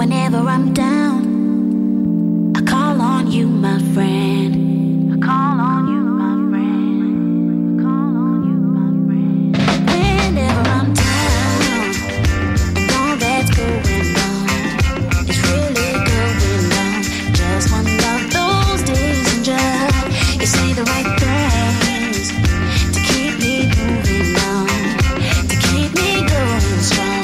Whenever I'm down, I call on you, my friend. I call on you, my friend. I call on you, my friend. Whenever I'm down, and all that's going on is really going on. Just one of those days, and just you say the right things to keep me moving on, to keep me going strong.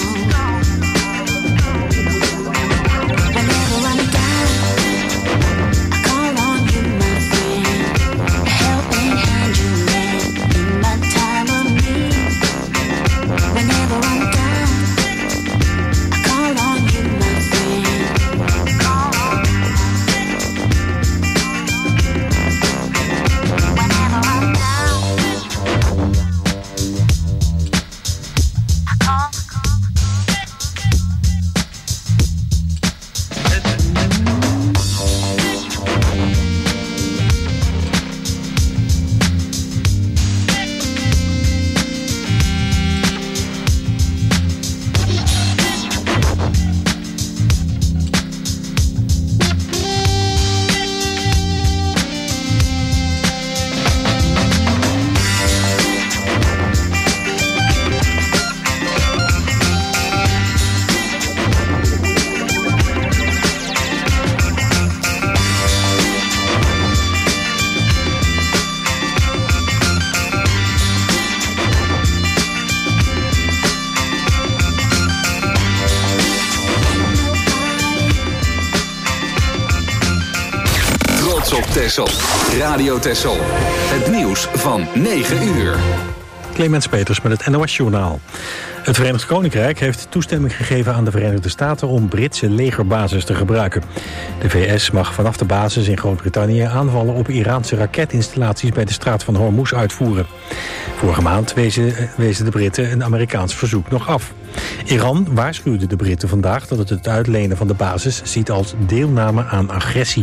Texel. Radio Texel. Het nieuws van 9 uur. Clemens Peters met het NOS-journaal. Het Verenigd Koninkrijk heeft toestemming gegeven aan de Verenigde Staten om Britse legerbases te gebruiken. De VS mag vanaf de basis in Groot-Brittannië aanvallen op Iraanse raketinstallaties bij de straat van Hormuz uitvoeren. Vorige maand wezen de Britten een Amerikaans verzoek nog af. Iran waarschuwde de Britten vandaag dat het uitlenen van de basis ziet als deelname aan agressie.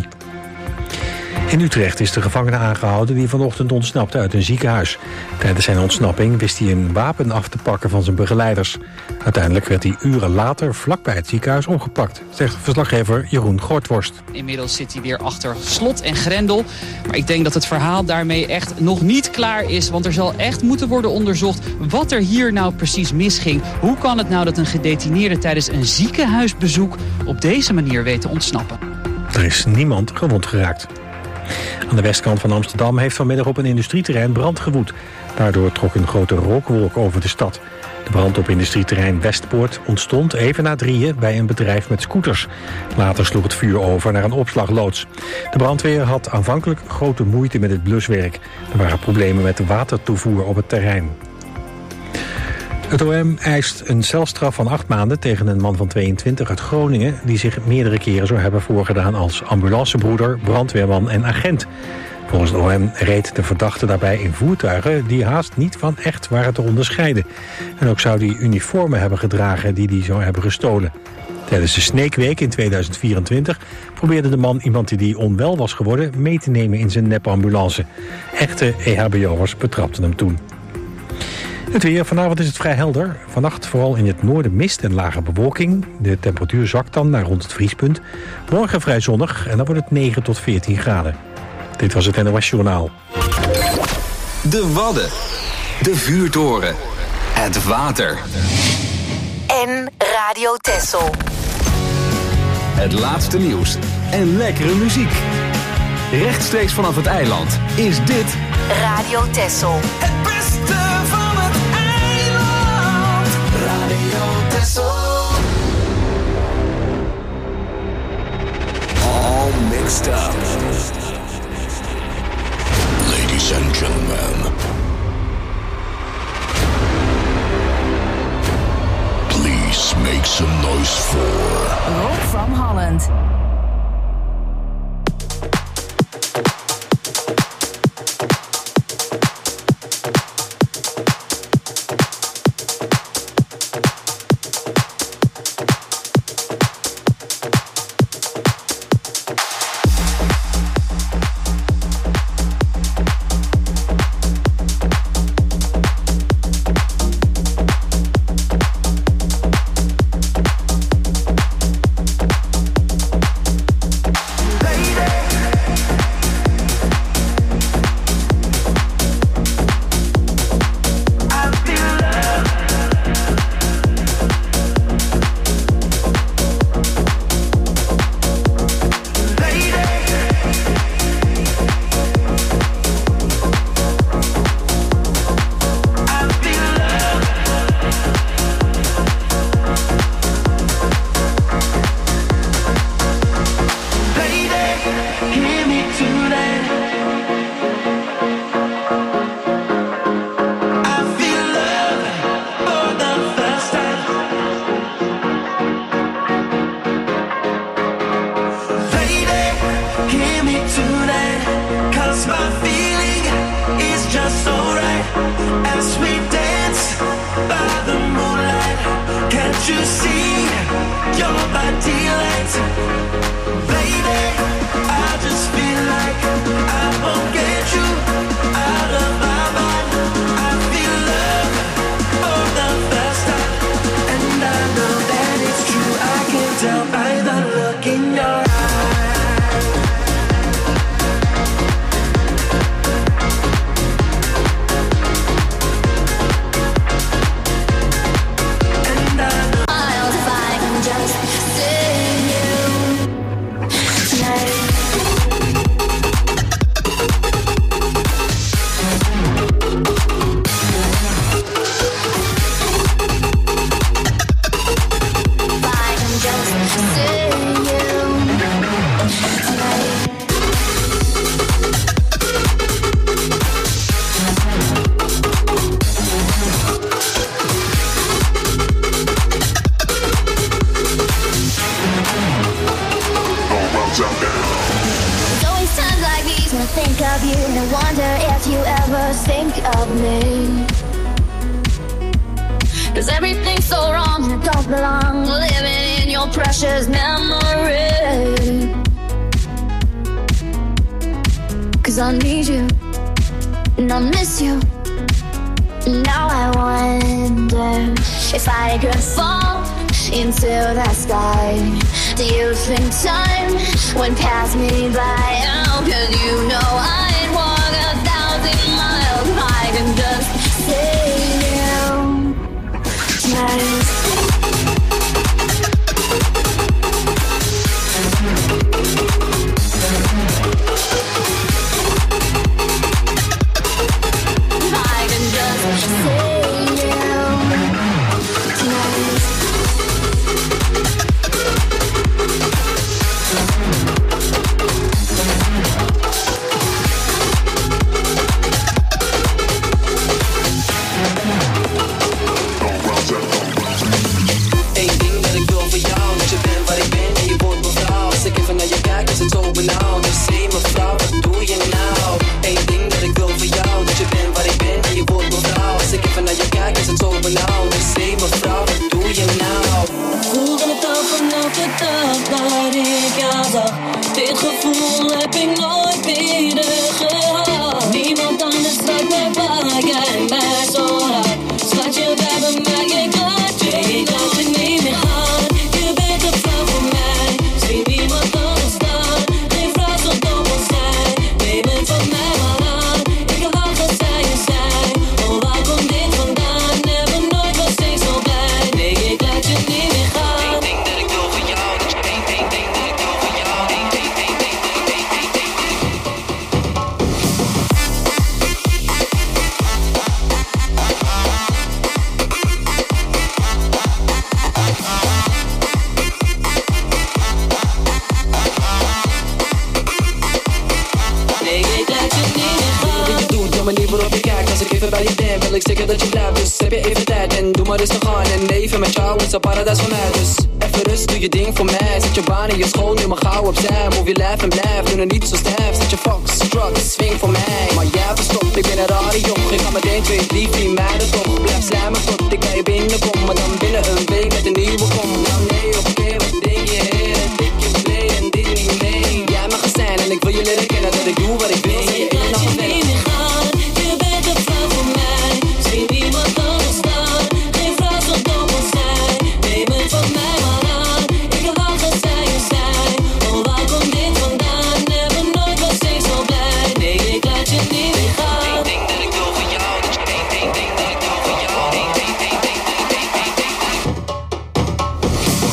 In Utrecht is de gevangene aangehouden die vanochtend ontsnapte uit een ziekenhuis. Tijdens zijn ontsnapping wist hij een wapen af te pakken van zijn begeleiders. Uiteindelijk werd hij uren later vlakbij het ziekenhuis opgepakt, zegt verslaggever Jeroen Gortworst. Inmiddels zit hij weer achter slot en grendel. Maar ik denk dat het verhaal daarmee echt nog niet klaar is. Want er zal echt moeten worden onderzocht wat er hier nou precies misging. Hoe kan het nou dat een gedetineerde tijdens een ziekenhuisbezoek op deze manier weet te ontsnappen? Er is niemand gewond geraakt. Aan de westkant van Amsterdam heeft vanmiddag op een industrieterrein brand gewoed. Daardoor trok een grote rookwolk over de stad. De brand op industrieterrein Westpoort ontstond even na 3 bij een bedrijf met scooters. Later sloeg het vuur over naar een opslagloods. De brandweer had aanvankelijk grote moeite met het bluswerk. Er waren problemen met de watertoevoer op het terrein. Het OM eist een celstraf van 8 maanden tegen een man van 22 uit Groningen die zich meerdere keren zou hebben voorgedaan als ambulancebroeder, brandweerman en agent. Volgens het OM reed de verdachte daarbij in voertuigen die haast niet van echt waren te onderscheiden. En ook zou hij uniformen hebben gedragen die hij zou hebben gestolen. Tijdens de Snake Week in 2024 probeerde de man iemand die onwel was geworden mee te nemen in zijn nepambulance. Echte EHBO'ers betrapten hem toen. Het weer. Vanavond is het vrij helder. Vannacht vooral in het noorden mist en lage bewolking. De temperatuur zakt dan naar rond het vriespunt. Morgen vrij zonnig en dan wordt het 9 tot 14 graden. Dit was het NOS Journaal. De Wadden. De vuurtoren. Het water. En Radio Texel. Het laatste nieuws en lekkere muziek. Rechtstreeks vanaf het eiland is dit Radio Texel. Het beste van het eiland. Radio Texel. All mixed up. Ladies and gentlemen. Please make some noise for Rob from Holland. you see your body lights, baby? I just feel like I won't get you out of my mind. I feel love for the first time, and I know that it's true. I can tell by the look in your eyes. Think of you and wonder if you ever think of me. 'Cause everything's so wrong and it don't belong, living in your precious memory. 'Cause I need you and I miss you. Now I wonder if I could fall into the sky. Do you think time went past me by? Oh, 'cause you know I'd walk 1,000 miles if I can just see you tonight. If I can just see you tonight. Dit gevoel heb ik nooit eerder gehad. Niemand anders raakt mij waar jij mij zo raakt. Schat je bij mij, ik laat je niet meer gaan. Je bent een vrouw voor mij, zie niemand anders staan. Geen vrouw zal dom zijn, neem het van mij maar aan. Ik heb al gezegd zijn, oh waar komt dit vandaan? Never nooit was ik zo blij, nee ik laat je niet meer gaan. Eén ding dat ik wil van jou, dat je één ding dat ik wil van jou. Manier waarop je kijkt, als ik even bij je ben, wil ik zeker dat je blijft. Dus heb je even tijd en doe maar rustig aan. En leven met jou is een paradijs voor mij. Dus even rust, doe je ding voor mij. Zet je baan in je school, nu maar gauw opzij. Move je lijf en blijf, doe het niet zo stijf. Zet je fox, struck, swing voor mij. Maar jij verstopt, ik ben een rare jong. Ik ga meteen 2, 3, 4 meiden toch. Blijf slijmen tot ik bij je binnenkom. Maar dan binnen een week met een nieuwe kom. Nou nee, oké, wat denk je? Ik je play en dit niet mee. Jij mag er zijn en ik wil je leren kennen. Dat ik doe wat ik wil. Je bent nog een je bent een vrouw voor mij, zie niemand anders staan. Geen vrouw zal dom zijn, neem het van mij maar aan. Ik heb al gezegd zijn, oh waar komt dit vandaan? Never nooit was ik zo blij, nee ik laat je niet meer gaan. Eén ding dat ik wil van jou, dat je één ding dat ik wil van jou.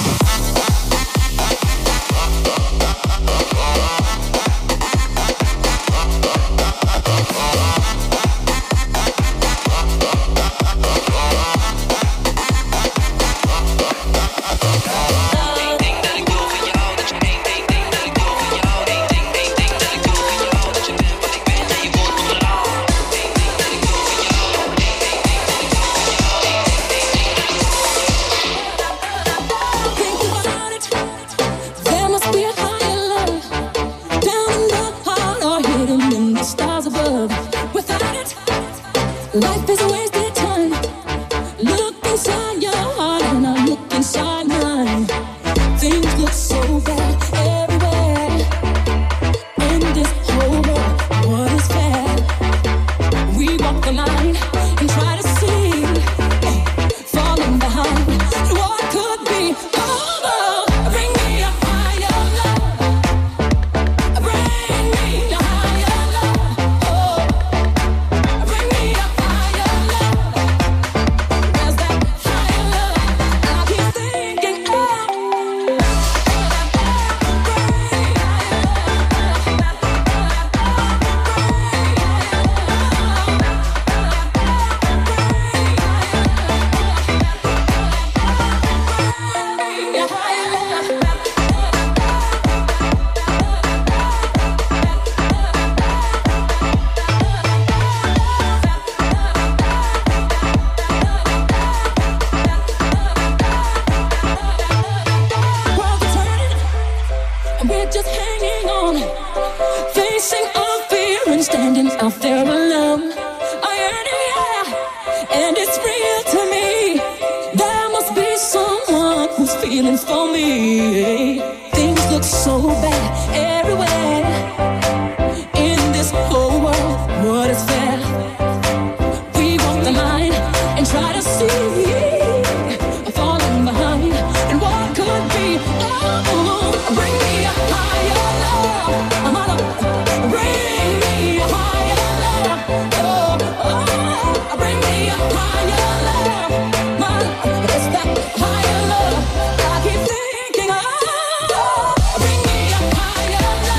we're just hanging on, facing our fear and standing out there alone. I yearn, yeah, and it's real to me. There must be someone who's feeling for me. Things look so bad everywhere in this whole world. What is fair? We walk the line and try to see, falling behind, and what could be. Oh, bring me a higher love. Bring me a higher love. Oh, bring me a higher love. It's that higher love I keep thinking of. Bring me a higher love.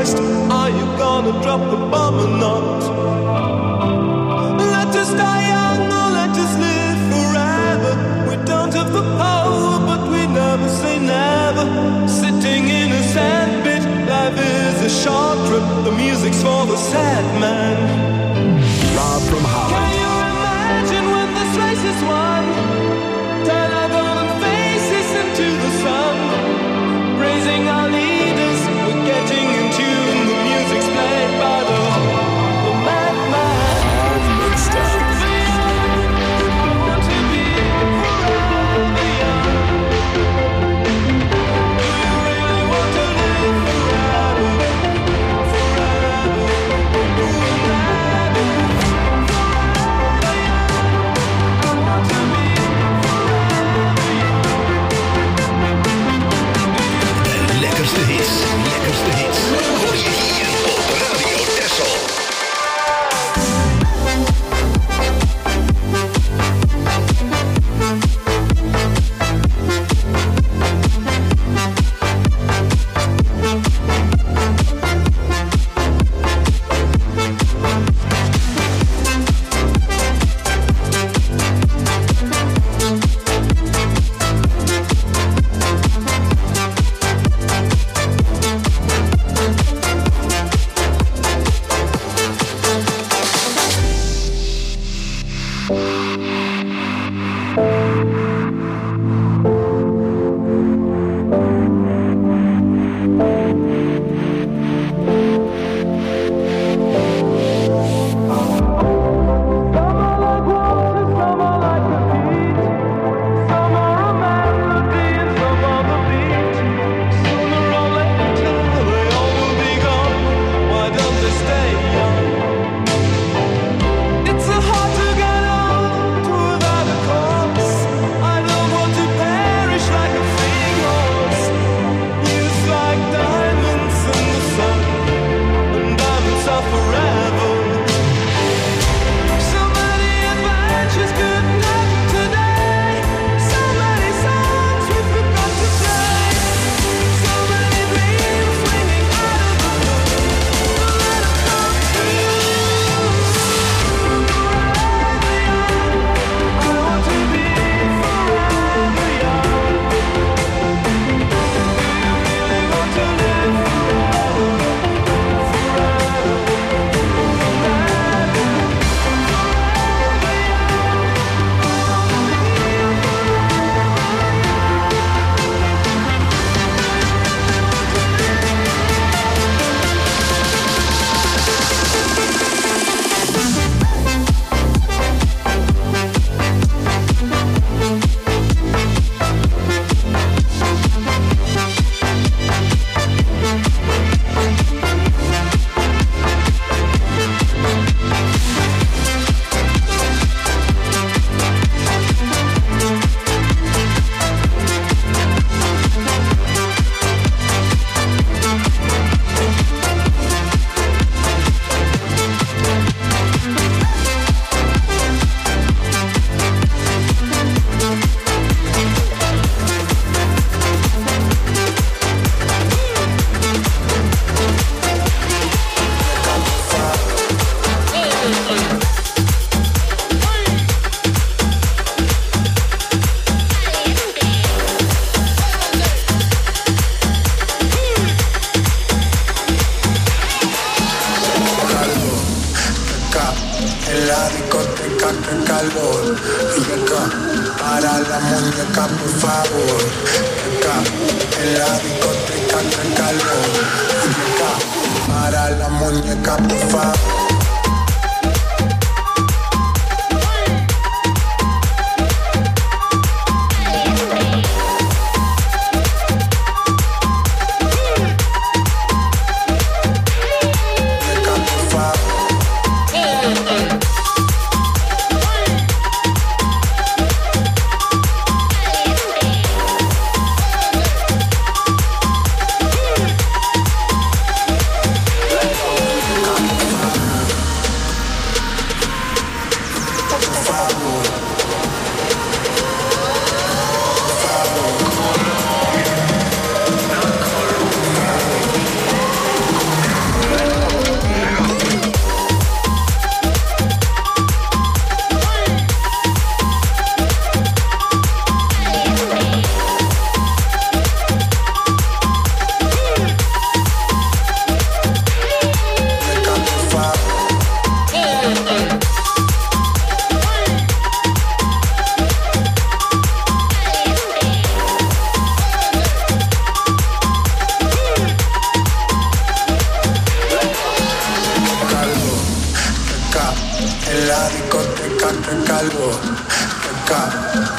Christ, are you gonna drop the bomb or not? Let us die young or let us live forever. We don't have the power, but we never say never. Sitting in a sandpit, life is a short trip. The music's for the sad man. Live from Holland. Can you imagine when this race is won? Turn our golden faces into the sun. Praising our leaders, we're getting in tune. The music's played by the madman. All mixed up. I want to be forever young. Do you really want to live forever? Forever. De lekkerste hits, hoor je hier op Radio Texel. Para la muñeca, por favor. Acá, en la discoteca, en calor. Muñeca, para la muñeca, por favor.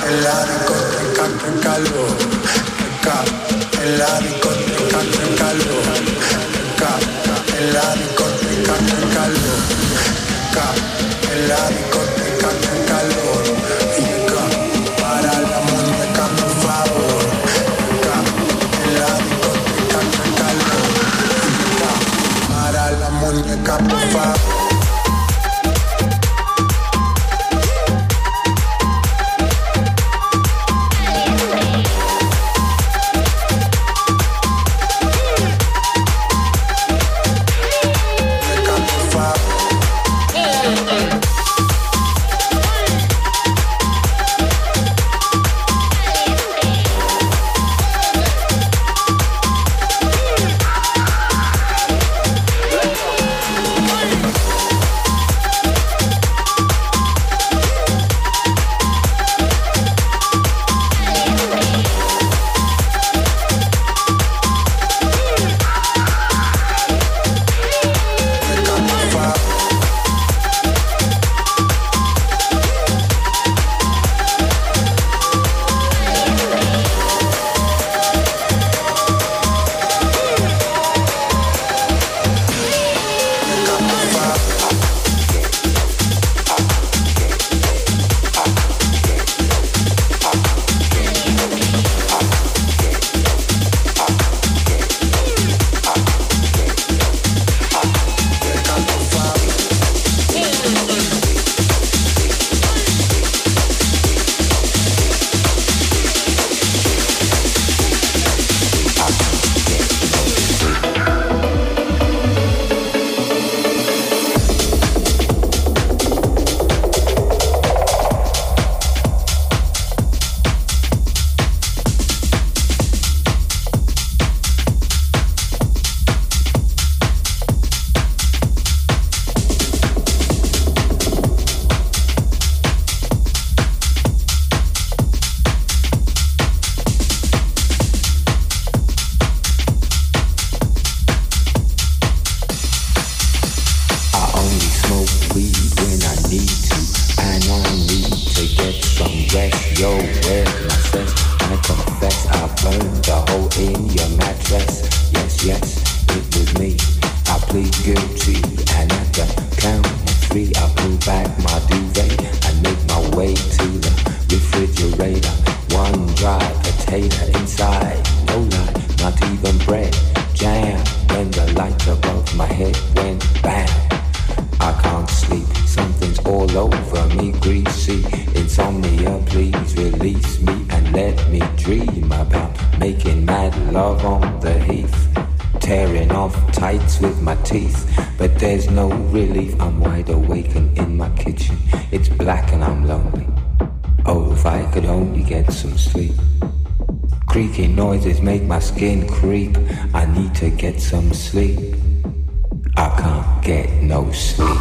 en la discoteca entra en calor. En la discoteca entra en calor. En la discoteca entra en calor. En la discoteca entra en calor. Para la muñeca, por favor. En la discoteca entra en calor. Para la muñeca, por favor. Make my skin creep. I need to get some sleep. I can't get no sleep.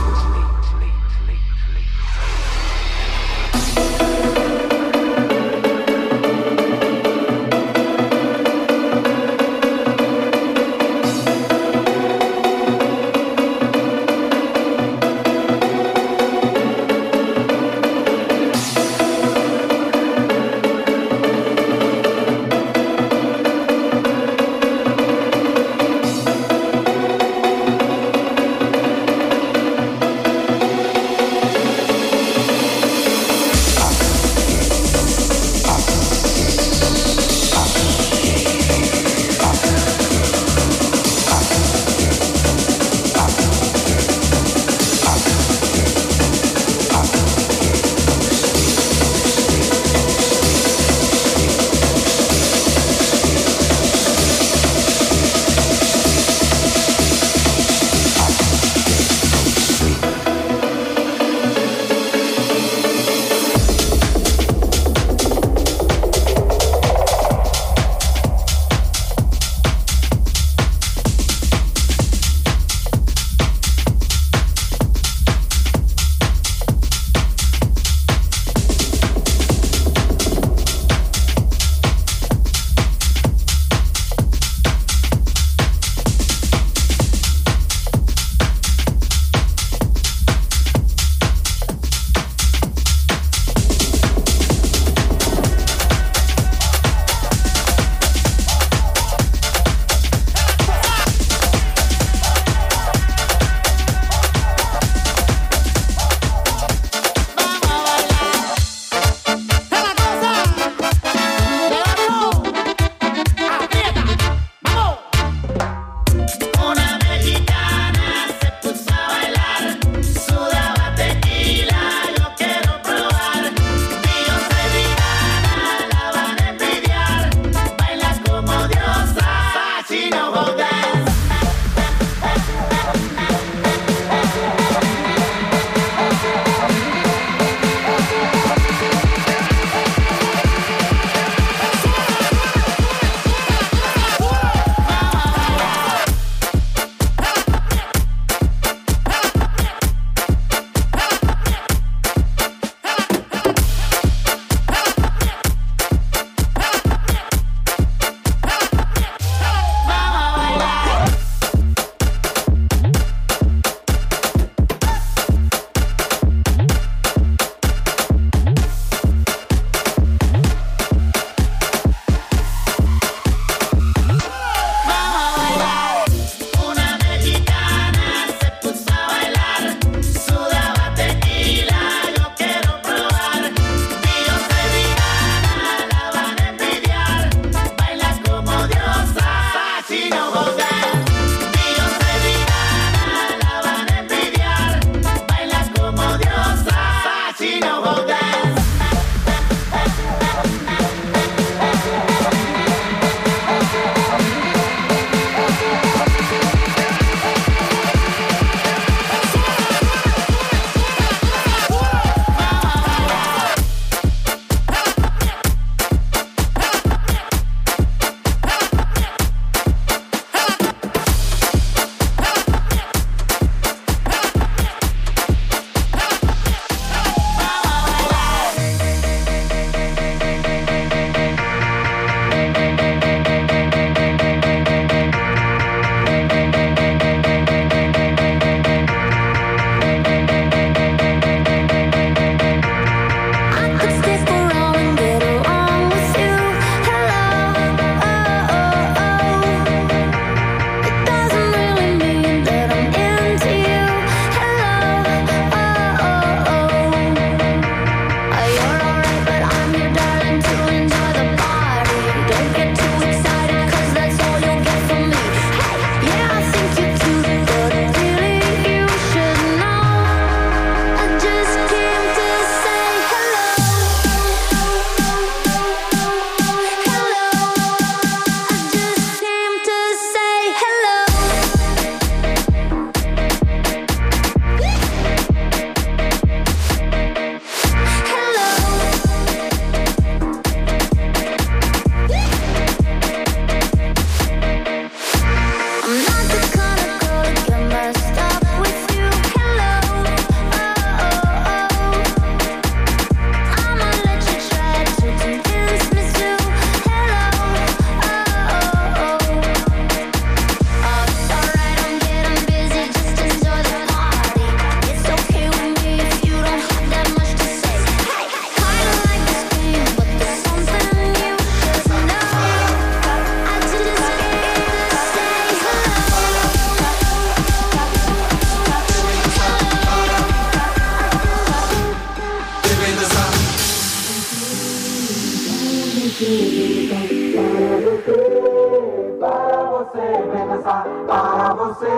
para você,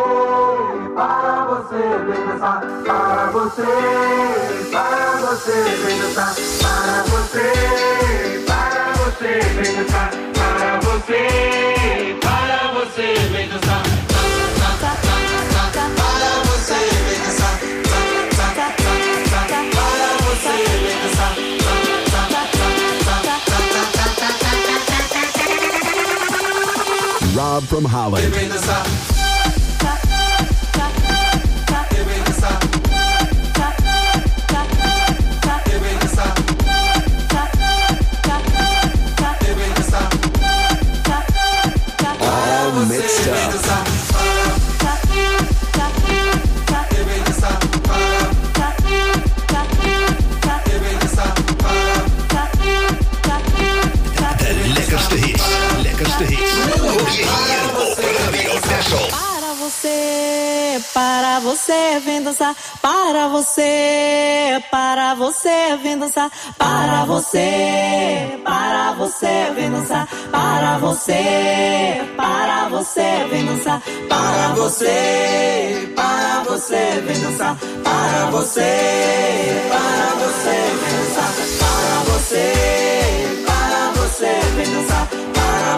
vem dançar, para você, vem dançar, para você, vem dançar, para você, vem dançar. Rob from Holland. All mixed up. De lekkerste hits. Lekkerste hits. Hoor je hier op Radio Texel. Para você, vem dançar. Para você, vem dançar. Para você, vem dançar. Para você, vem dançar. Para você, vem dançar. Para você, vem dançar. Para você, vem dançar. Para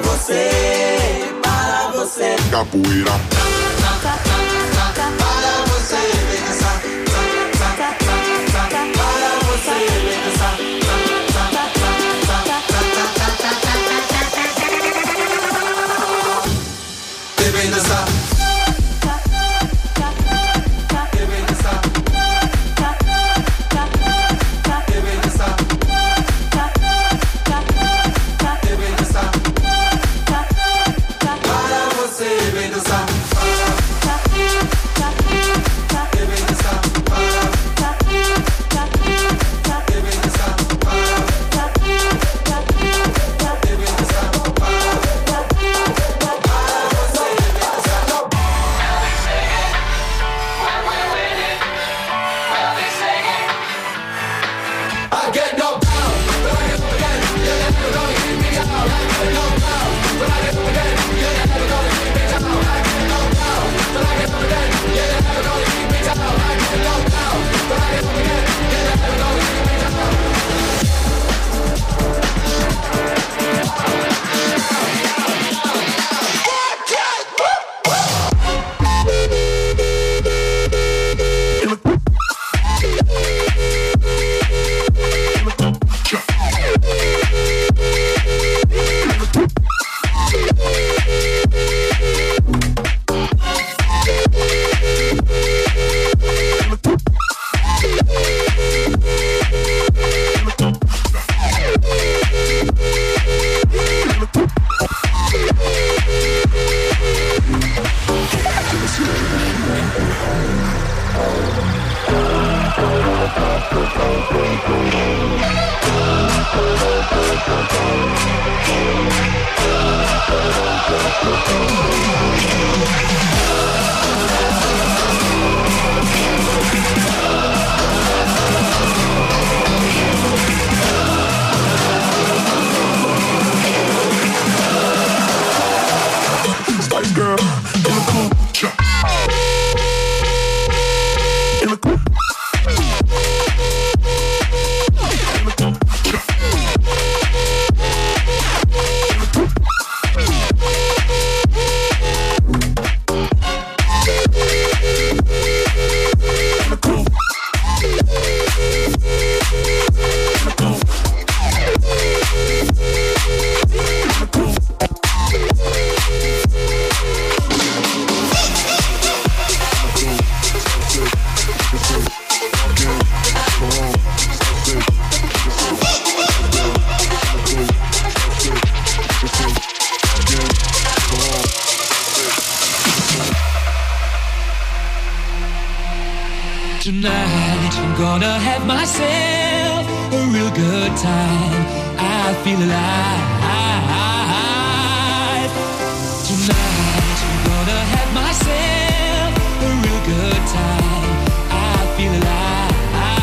você, Capoeira. Tonight I'm gonna have myself a real good time. I feel alive. Tonight I'm gonna have myself a real good time. I feel alive.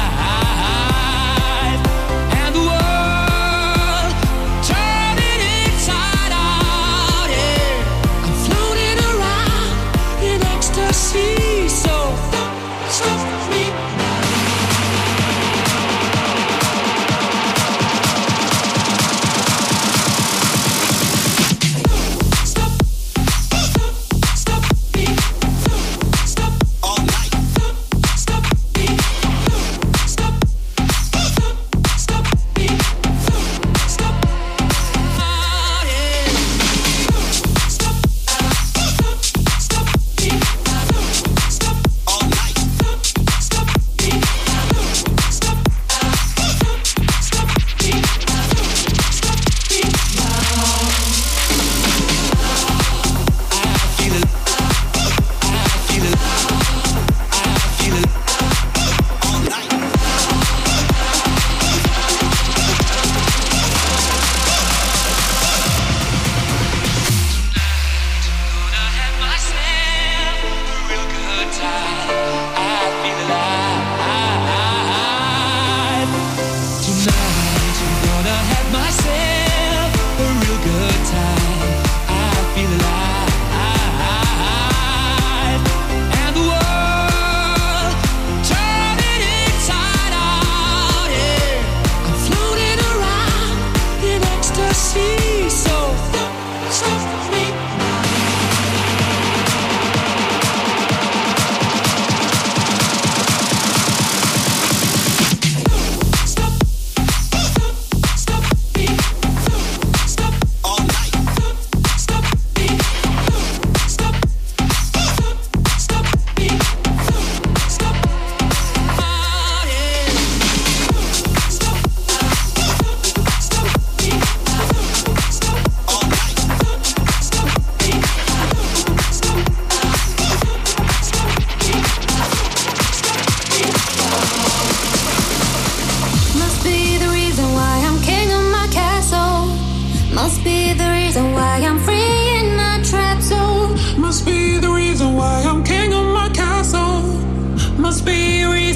And the world turning inside out, yeah. I'm floating around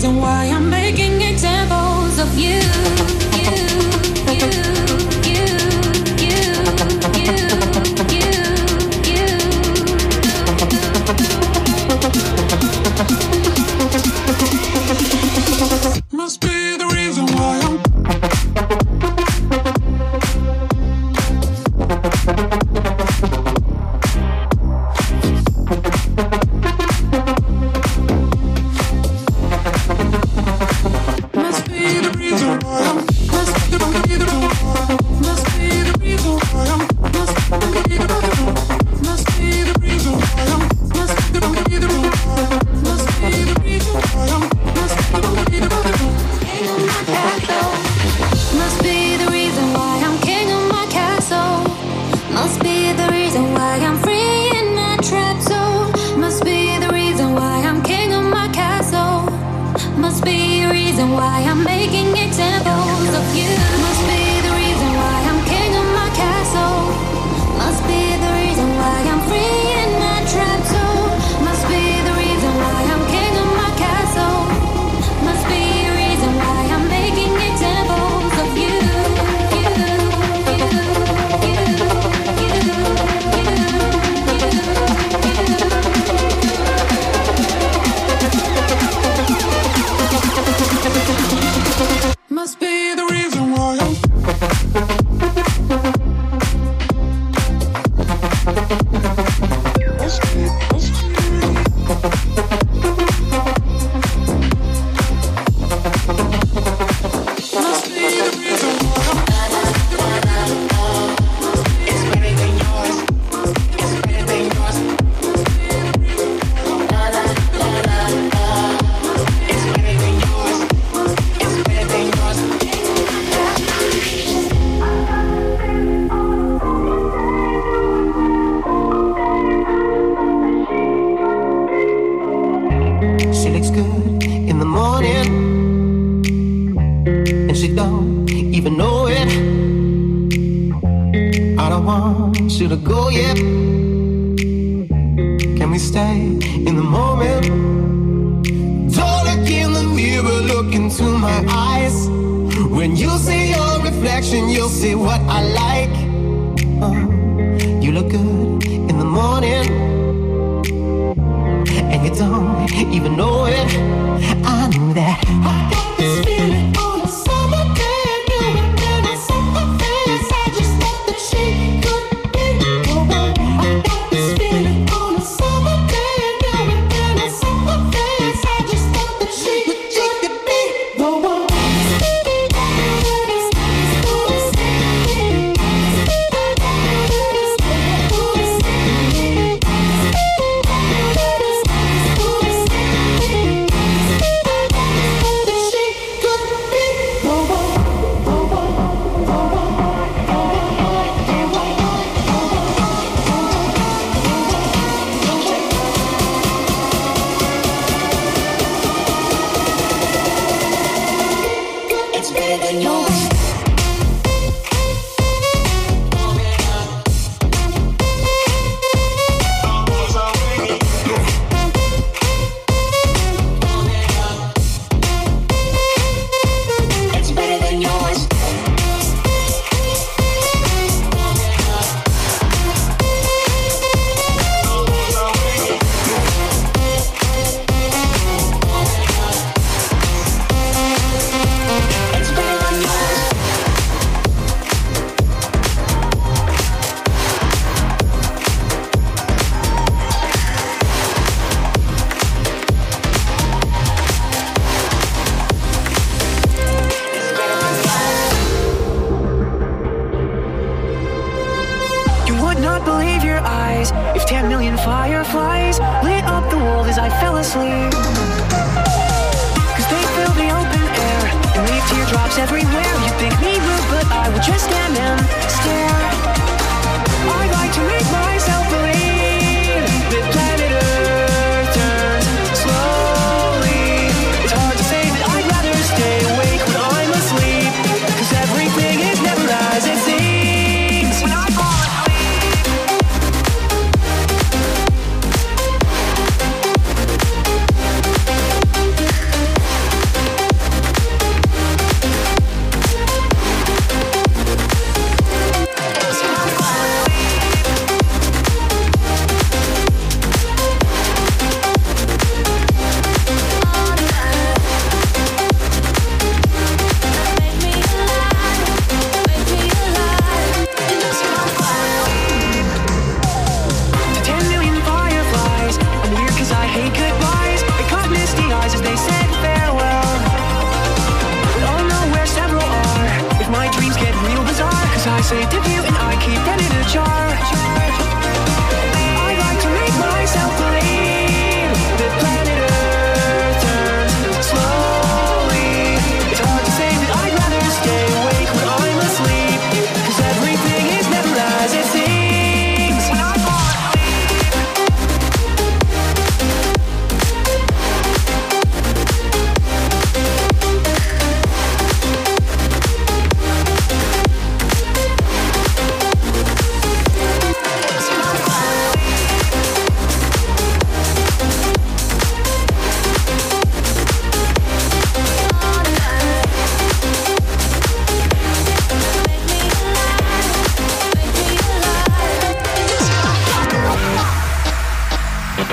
reason why I'm making examples of you. Must be the reason why I'm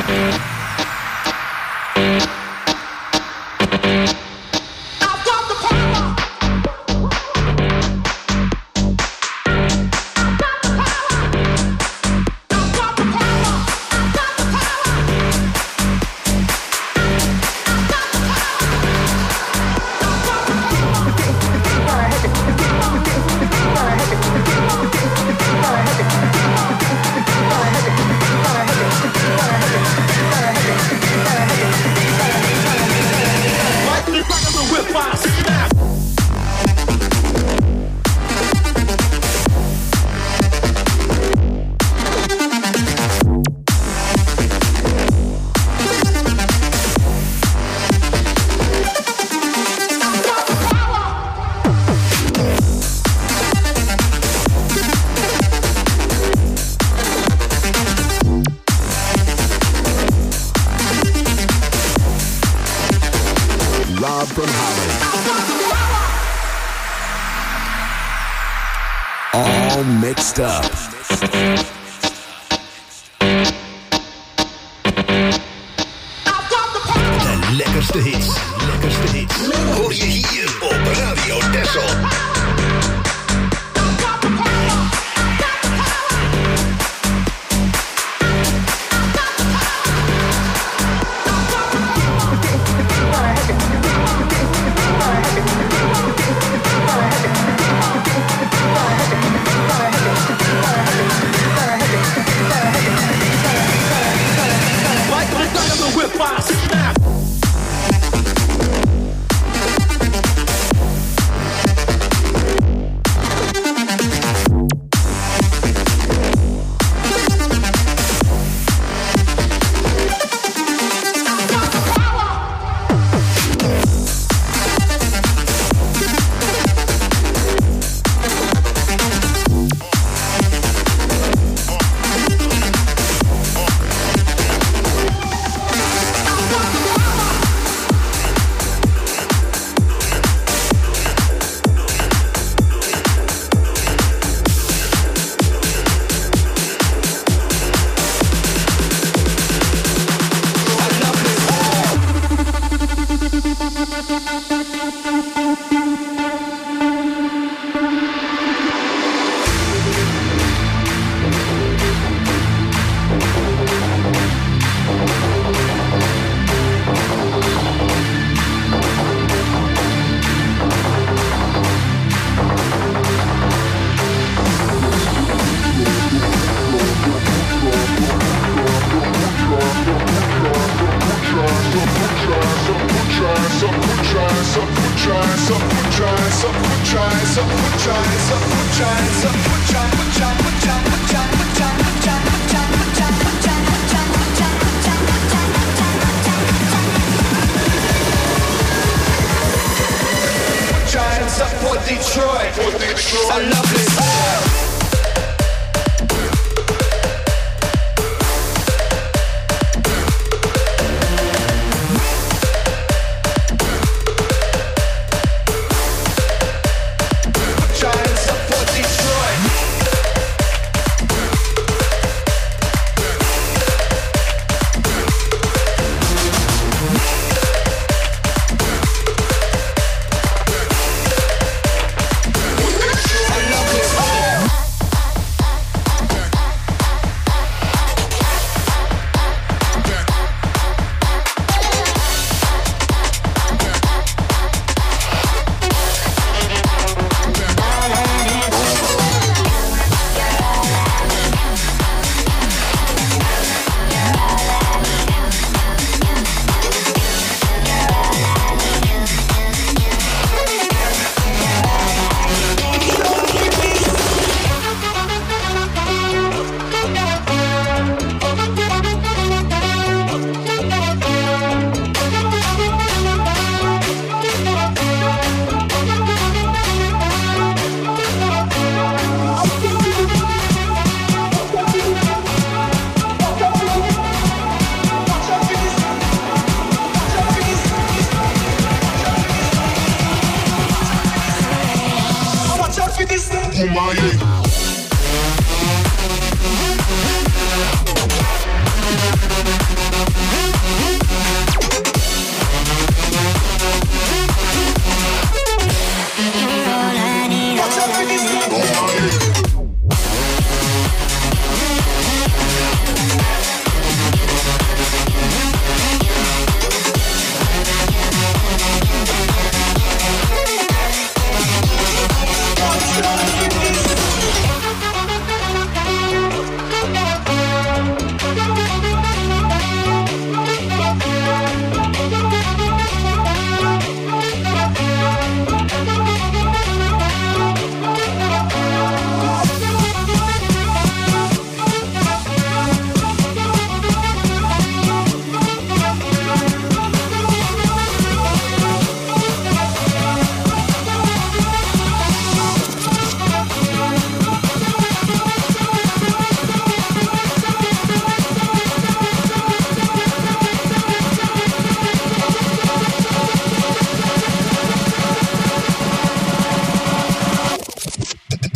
All mixed up. De lekkerste hits, hoor je hier op Radio Texel.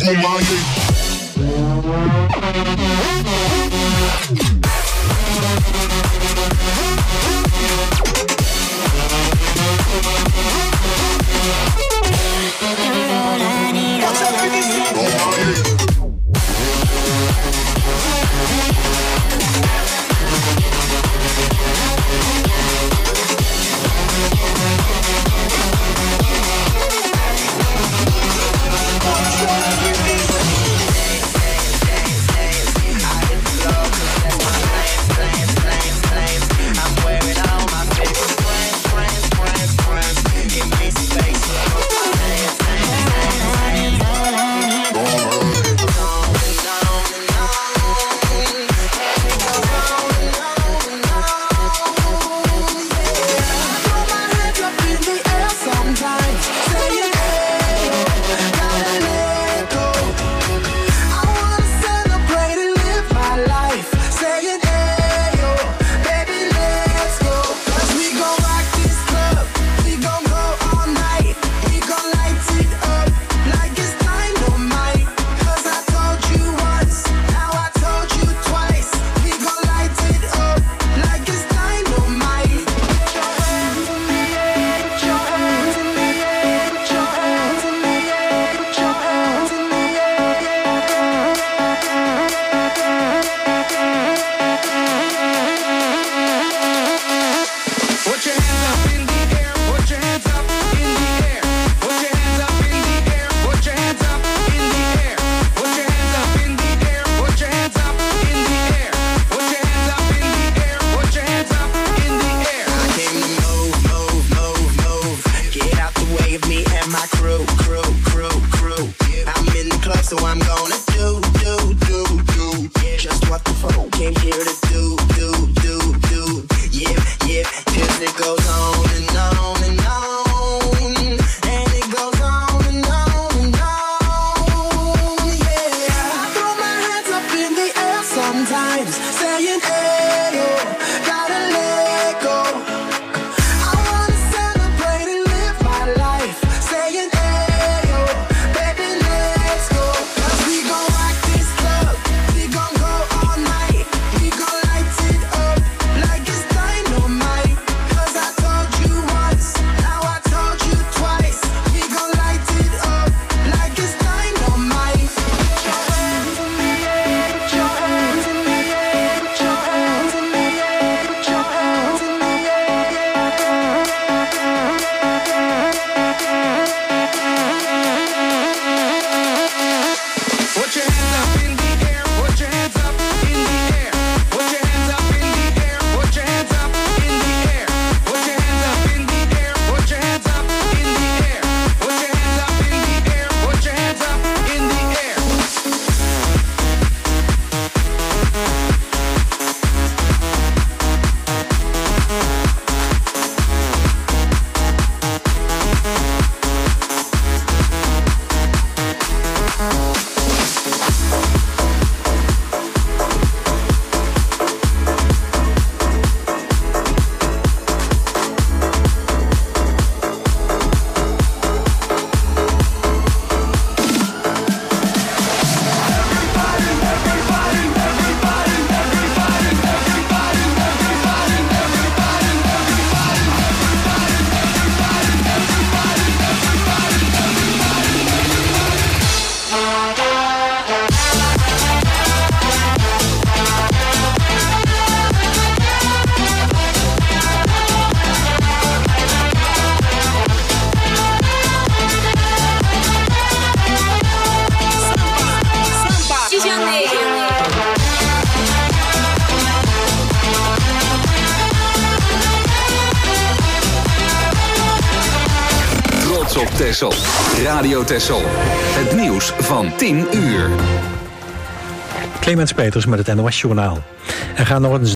Op Texel. Radio Texel. Het nieuws van 10 uur. Clemens Peters met het NOS Journaal. Er gaan nog een